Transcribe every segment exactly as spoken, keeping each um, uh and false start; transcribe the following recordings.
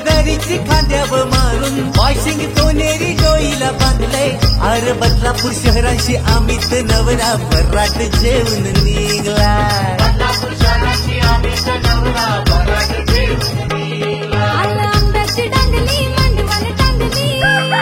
दरीची खांद्यावर मारून वाशिंग सोनेरी डोईला बांधलंय. अरे बदलापूर शहरांशी आम्हीच नवरा बराट जेवून निघला. बदलापूर शहराची आम्हीच नवरा बराट जेवून निघला. आलं आंब्याची डांगली मांडवान टांगली,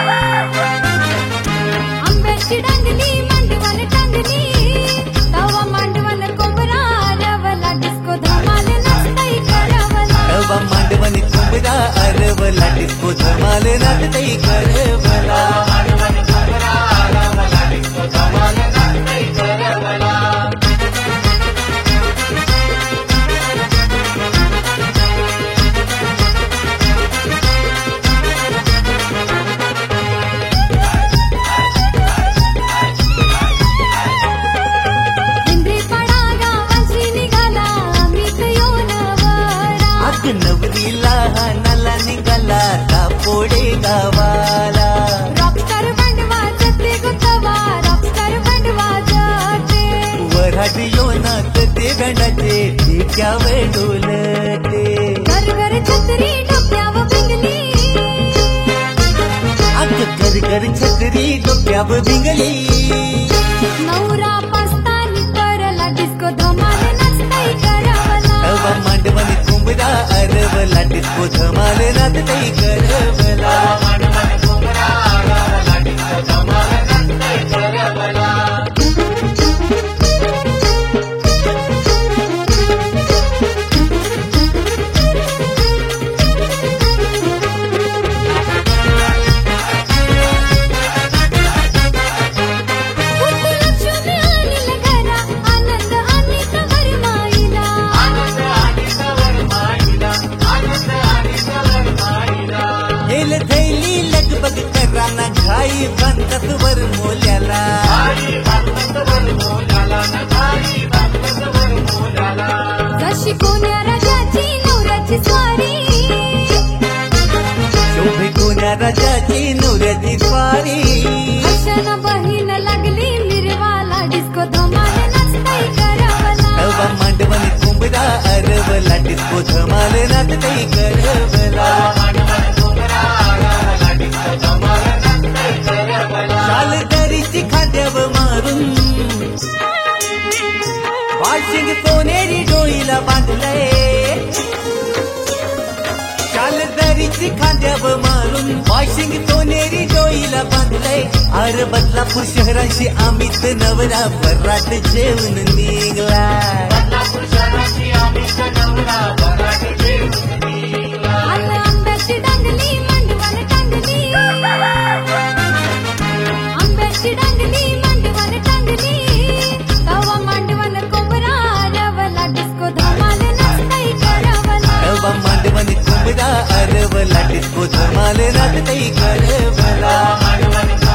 आंब्याची डांगली मांडवान टांगली. तवा मांडवान कोंबरा रवला डिस्को धमाल नाचताई करवला. तवा मांडवणी कोंबडा अरवला डिस्को धमाल नाचताई करवला. मांडवानी कोंबडा रवला डिस्को धमाल नाचताई करवला. इंद्रीपाडा गावाशी निघाला आम्हीच येऊन वरा. अग नवरीला हाणाला निघाला दापोडे गावाला. रॉकस्टार बँड वाजते ग तवा, रॉकस्टार बँड वाजते. वराड योनात ते बँडाचे ठेक्यावर डोलते. घर घर छत्री डोक्यावर भिंगली, अग घर घर छत्री डोक्यावर भिंगली. नवरा पास्तानी करला डिस्को धमाल नाचताई करवला. तवा मांडवणी कोंबडा अरवला डिस्को धमाल नाचताई करवला. मांडवानी कोंबडा रवला डिस्को धमाल नाचताई करवला. लक्ष्मी आणील घरा, आनंद आणि तवर माईला. आनंद आणि सवर माईला, आनंद आणि सवर माईला. येल थैली लगबग कराना घाई बांधत वर मोल्याला. आई बांधत वर मोलाला न आई बांधत वर मोलाला. जशी कोण्या राजाची नवऱ्याची स्वारी, शोभे कोण्या राजाची नवऱ्याची स्वारी. हर्षना बहीण लागली निर्वाला डिस्को धमाल नाचताई करवला. तवा मांडवणी कोंबडा अरवला डिस्को धमाल नाचताई करवला. मांडवानी कोंबडा रवला डिस्को धमाल नाचताई करवला. चाल दरीची खांद्यावर मारून वाशिंग सोनेरी डोईला बांधलंय. चाल दरीची खांद्यावर मारून वाशिंग सोनेरी डोईला बांधलंय. अरे बदलापूर शहरांशी आम्हीच नवरा बराट जेवून निघला. बदलापूर शहराची आम्हीच नवरा बराट जेवून निघला. आलं आंब्याची डांगली मांडवान टांगली, आंब्याची डांगली मांडवान टांगली. तवा मांडवान कोंबरा रवला डिस्को धमाल नाचताई करवला. तवा मांडवणी कोंबडा अरवला डिस्को धमाल नाचताई करवला. मांडवानी